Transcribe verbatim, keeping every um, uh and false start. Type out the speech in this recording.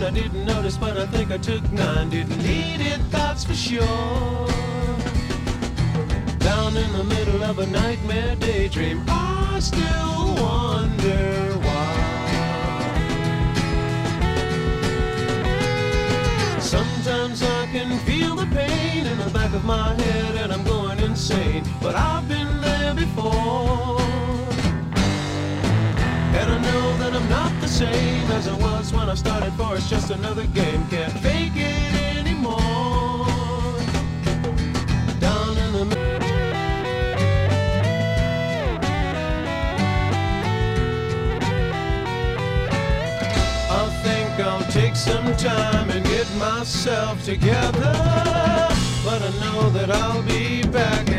I didn't notice, but I think I took nine. Didn't need it, that's for sure. Down in the middle of a nightmare daydream, I still wonder why. Sometimes I can feel the pain in the back of my head and I'm going insane, but I've been there before. And I know that I'm not the same as I was when I started, for it's just another game. Can't fake it anymore. Down in the middle. I think I'll take some time and get myself together, but I know that I'll be back.